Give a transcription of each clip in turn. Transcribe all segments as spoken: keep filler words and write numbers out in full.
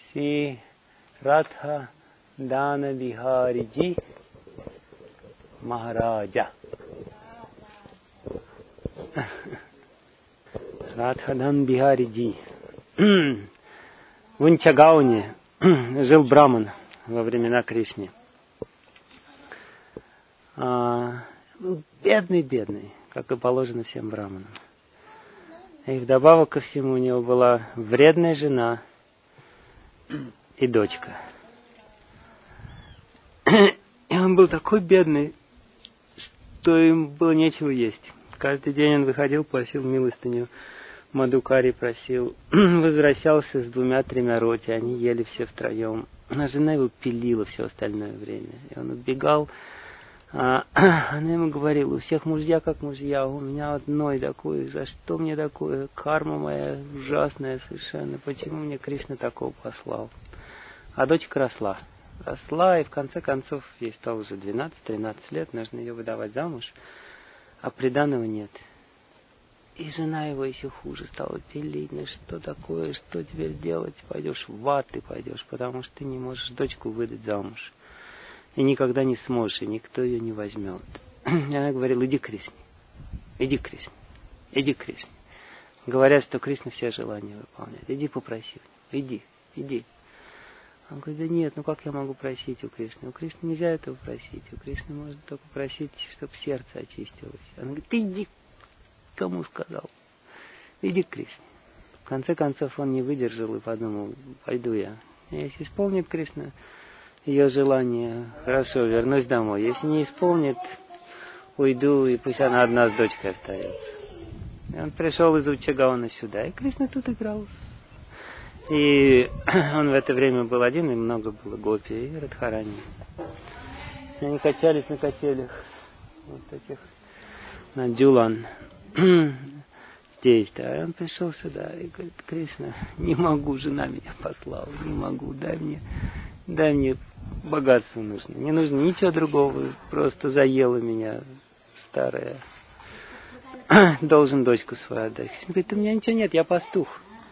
Си Радха Дана Бихари Джи Махараджа. Радха Дан Бихари Джи. В Унчагауне жил браман во времена Кришны. А, был бедный-бедный, как и положено всем браманам. И вдобавок ко всему у него была вредная жена и дочка. И он был такой бедный, что им было нечего есть. Каждый день он выходил, просил милостыню, Мадукари просил, возвращался с двумя-тремя роти, они ели все втроем. А жена его пилила все остальное время. И он убегал, а она ему говорила: у всех мужья как мужья, у меня одной такой, за что мне такое, карма моя ужасная совершенно, почему мне Кришна такого послал? А дочка росла, росла, и в конце концов, ей стало уже двенадцать-тринадцать лет, нужно ее выдавать замуж, а приданого нет. И жена его еще хуже стала пилить: ну что такое, что теперь делать, пойдешь в ад, ты пойдешь, потому что ты не можешь дочку выдать замуж. И никогда не сможешь, и никто ее не возьмет. И она говорила: иди к Кришне, иди к Кришне, иди к Кришне. Говорят, что Кришна все желания выполняет. Иди попроси у него, иди, иди. Он говорит: да нет, ну как я могу просить у Кришны? У Кришны нельзя этого просить. У Кришны можно только просить, чтобы сердце очистилось. Она говорит: ты иди. Кому сказал? Иди к Кришне. В конце концов он не выдержал и подумал: пойду я. Если исполнит Кришна ее желание, хорошо, вернусь домой. Если не исполнит, уйду, и пусть она одна с дочкой остается. И он пришел из Учагауна сюда, и Кришна тут играл. И он в это время был один, и много было гопи и Радхарани. Они качались на качелях, вот таких, на Дюлан. Здесь, да, и он пришел сюда и говорит: Кришна, не могу, жена меня послала, не могу, дай мне, дай мне богатство нужно, не нужно ничего другого, просто заела меня старая, должен дочку свою отдать. Кришна говорит: у меня ничего нет, я пастух.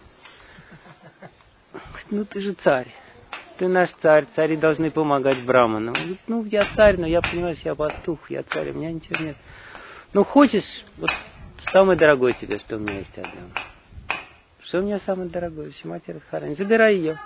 Говорит: ну ты же царь, ты наш царь, цари должны помогать браманам. Он говорит: ну я царь, но я понимаю, что я пастух, я царь, у меня ничего нет. Ну хочешь, вот самое дорогое тебе, что у меня есть, отдам. Что у меня самое дорогое? Шримати Радхарани. Забирай ее.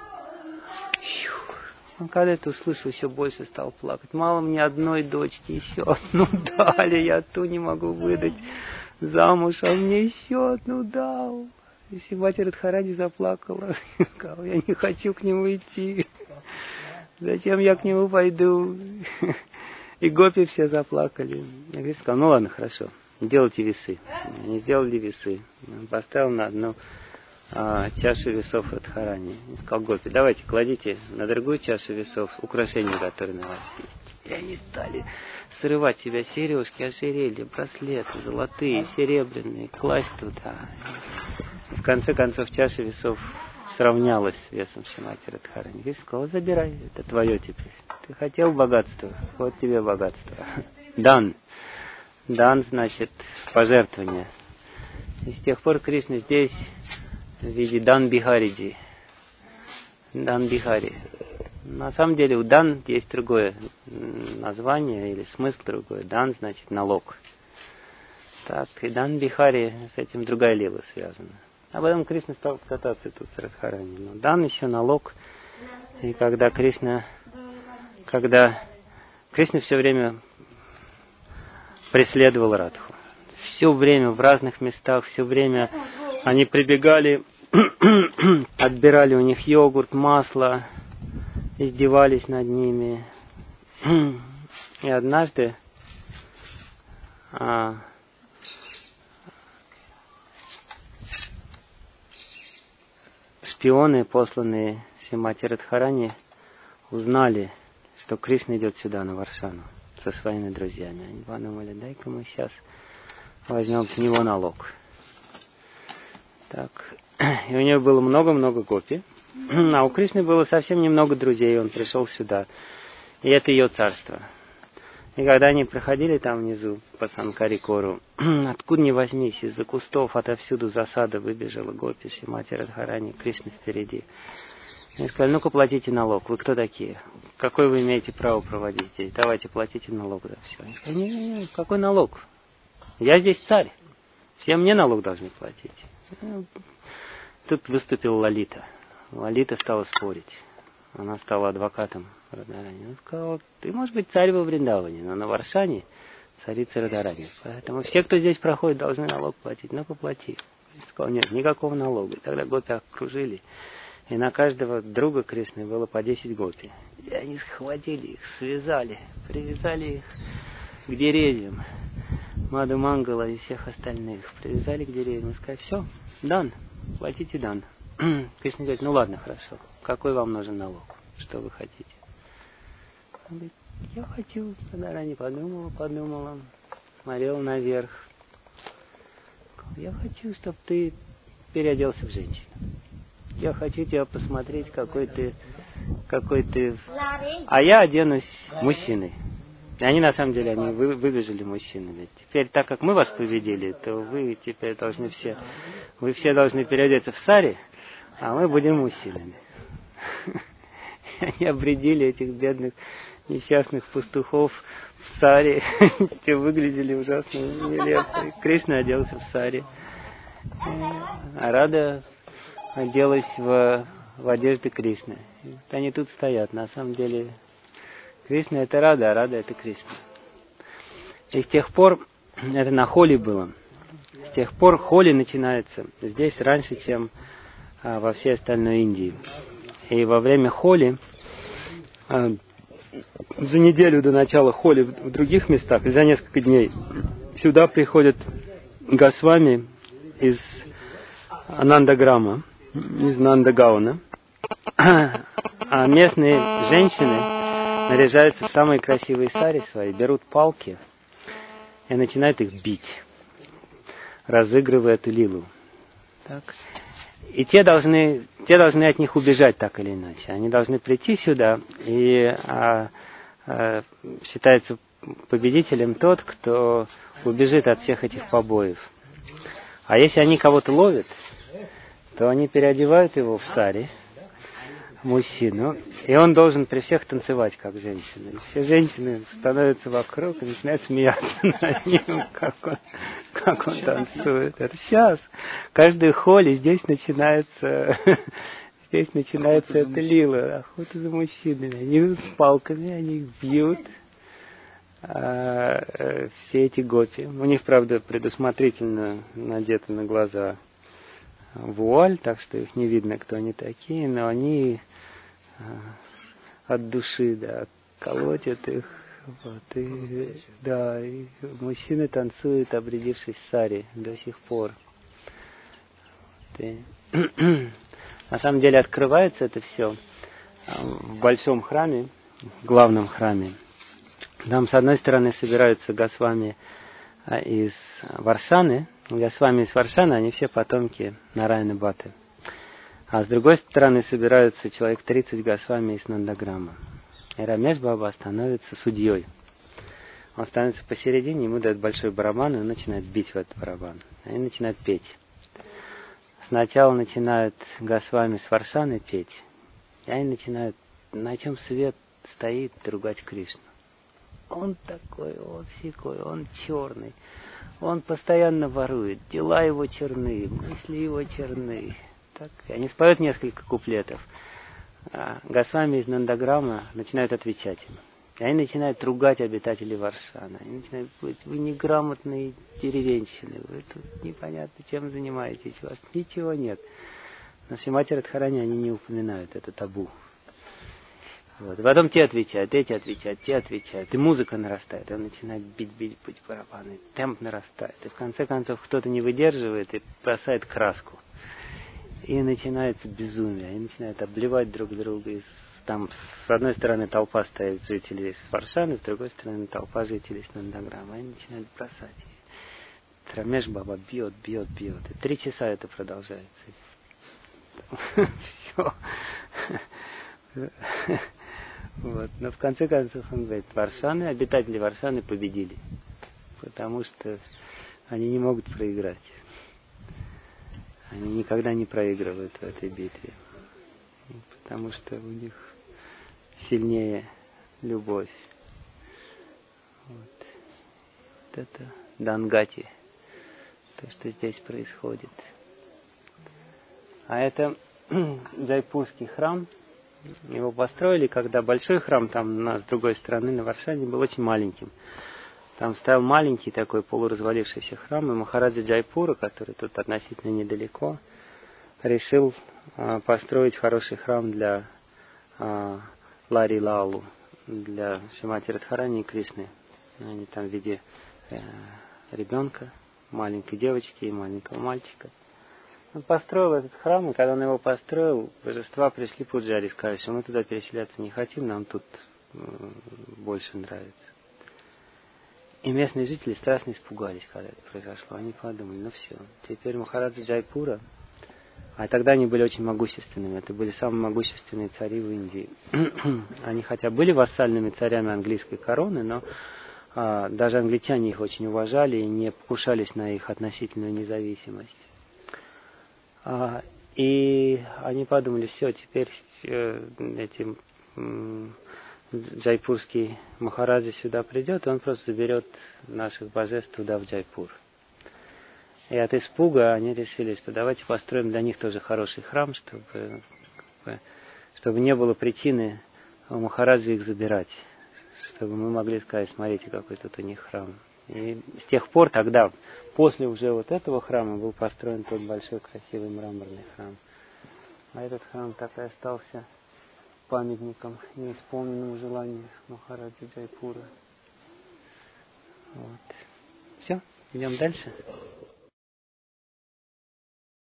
Он когда это услышал, еще больше стал плакать. Мало мне одной дочки, еще одну дали. Я ту не могу выдать замуж, а мне еще одну дал. И Шримати Радхарани заплакала. Сказала: я не хочу к нему идти. Зачем я к нему пойду? И гопи все заплакали. Я сказал: ну ладно, хорошо, делайте весы. Они сделали весы. Он поставил на одну а, чашу весов Радхарани. И сказал: гопи, давайте, кладите на другую чашу весов украшения, которые на вас есть. И они стали срывать себя сережки, ожерелья, браслеты, золотые, серебряные, класть туда. И в конце концов чаша весов сравнялась с весом Шримати Радхарани. И сказал: забирай, это твое теперь. Ты хотел богатства, вот тебе богатство. Дан. Дан значит пожертвование. И с тех пор Кришна здесь в виде Дан Бихариджи. Дан Бихари. На самом деле у Дан есть другое название или смысл другой. Дан значит налог. Так, и Дан Бихари, с этим другая лила связана. Об этом Кришна стал кататься тут с Радхарани. Но Дан еще налог. И когда Кришна, когда Кришна все время преследовал Радху. Все время в разных местах, все время они прибегали, отбирали у них йогурт, масло, издевались над ними. И однажды а, шпионы, посланные Шримати Радхарани, узнали, что Кришна идет сюда, на Варшану, со своими друзьями. Они подумали: дай-ка мы сейчас возьмем с него налог. Так. И у него было много-много гопи. А у Кришны было совсем немного друзей, он пришел сюда. И это ее царство. И когда они проходили там внизу по Санкари-кору, откуда ни возьмись, из-за кустов отовсюду засада выбежала гопи, Шримати Радхарани, Кришна впереди. Они сказали, ну-ка платите налог. Вы кто такие? Какое вы имеете право проводить здесь? Давайте платите налог. Да, все. Они сказали, не-не-не, какой налог? Я здесь царь. Все мне налог должны платить. Тут выступила Лалита. Лалита стала спорить. Она стала адвокатом Радарани. Она сказала, ты, может быть, царь во Вриндаване, но на Варшане царица Радарани. Поэтому все, кто здесь проходит, должны налог платить. Ну-ка плати. Я сказал, нет, никакого налога. И тогда гопи окружили. И на каждого друга Кришны было по десять гопи. И они схватили их, связали, привязали их к деревьям. Маду Мангала и всех остальных привязали к деревьям и сказали, все, дан, платите дан. Кришна говорит, ну ладно, хорошо. Какой вам нужен налог? Что вы хотите? Он говорит, я хочу. Радарани подумала, подумала, смотрела наверх. Я хочу, чтобы ты переоделся в женщину. Я хочу тебя посмотреть, какой ты, какой ты... А я оденусь мужчиной. И они, на самом деле, они вы, выбежали мужчинами. Теперь, так как мы вас победили, то вы теперь должны все... Вы все должны переодеться в сари, а мы будем мужчинами. Они обредили этих бедных, несчастных пастухов в сари. Те выглядели ужасно нелепо. Кришна оделся в сари. А Рада оделась в, в одежды Кришны. Они тут стоят. На самом деле, Кришна это Рада, а Рада это Кришна. И с тех пор, это на Холи было, с тех пор Холи начинается здесь раньше, чем а, во всей остальной Индии. И во время Холи, а, за неделю до начала Холи в других местах, и за несколько дней, сюда приходят Госвами из Анандаграма, из Нандагауна, а местные женщины наряжаются в самые красивые сари свои, берут палки и начинают их бить, разыгрывая эту лилу. Так. И те должны, те должны от них убежать так или иначе. Они должны прийти сюда, и а, а, считается победителем тот, кто убежит от всех этих побоев. А если они кого-то ловят, то они переодевают его в сари, мужчину, и он должен при всех танцевать, как женщина. И все женщины становятся вокруг и начинают смеяться над ним, как он, как он танцует. Это сейчас. Каждую Холи здесь начинается, здесь начинается эта лила, охота за мужчинами. Они идут с палками, они их бьют. А, э, все эти гопи. У них, правда, предусмотрительно надеты на глаза вуаль, так что их не видно, кто они такие, но они от души, да, колотят их. Вот, и, да, и мужчины танцуют, обрядившись в сари до сих пор. Вот, и, на самом деле открывается это все в большом храме, главном храме. Там, с одной стороны, собираются Госвами из Варшаны. Госвами из Варшаны, они все потомки Нараяны Бхатты. А с другой стороны собираются человек тридцать Госвами из Нандаграма. И Рамеш Баба становится судьей. Он становится посередине, ему дают большой барабан, и он начинает бить в этот барабан. Они начинают петь. Сначала начинают Госвами с Варшаны петь, и они начинают, на чем свет стоит, ругать Кришну. Он такой, он сякой, он черный. Он постоянно ворует, дела его черны, мысли его черны. Так, они споют несколько куплетов. А Госвами из Нандаграма начинают отвечать им. И они начинают ругать обитателей Варшаны. Они начинают говорить, вы неграмотные деревенщины, вы тут непонятно чем занимаетесь, у вас ничего нет. Но в Шримати Радхарани они не упоминают это табу. Вот. И потом те отвечают, эти отвечают, те отвечают. И музыка нарастает. И он начинает бить, бить, бить барабаны. Темп нарастает. И в конце концов кто-то не выдерживает и бросает краску. И начинается безумие. Они начинают обливать друг друга. И там с одной стороны толпа стоит жителей с Варшаны, с другой стороны толпа жителей с Нандаграма. Они начинают бросать. И Рамеш Баба бьет, бьет, бьет. И три часа это продолжается. Все. Вот. Но в конце концов он говорит, Варшаны, обитатели Варшаны победили. Потому что они не могут проиграть. Они никогда не проигрывают в этой битве. потому что у них сильнее любовь. Вот, вот это Дангати, то, что здесь происходит. А это Джайпурский храм. Его построили, когда большой храм там на, с другой стороны, на Варшане, был очень маленьким. Там стоял маленький такой полуразвалившийся храм, и Махараджа Джайпура, который тут относительно недалеко, решил э, построить хороший храм для э, Лари Лалу, для Шримати Радхарани и Кришны. Они там в виде э, ребенка, маленькой девочки и маленького мальчика. Он построил этот храм, и когда он его построил, божества пришли пуджари и сказали, что мы туда переселяться не хотим, нам тут э, больше нравится. И местные жители страшно испугались, когда это произошло. Они подумали, ну все, теперь Махараджа Джайпура, а тогда они были очень могущественными, это были самые могущественные цари в Индии. Они хотя были вассальными царями английской короны, но а, даже англичане их очень уважали и не покушались на их относительную независимость. А, и они подумали, все, теперь э, эти... Э, Джайпурский Махараджа сюда придет, и он просто заберет наших божеств туда, в Джайпур. И от испуга они решили, что давайте построим для них тоже хороший храм, чтобы, чтобы не было причины у Махараджи их забирать, чтобы мы могли сказать, смотрите, какой тут у них храм. И с тех пор тогда, после уже вот этого храма, был построен тот большой красивый мраморный храм. А этот храм так и остался памятником неисполненному желанию Махараджи Джайпура. Вот. Все, идем дальше.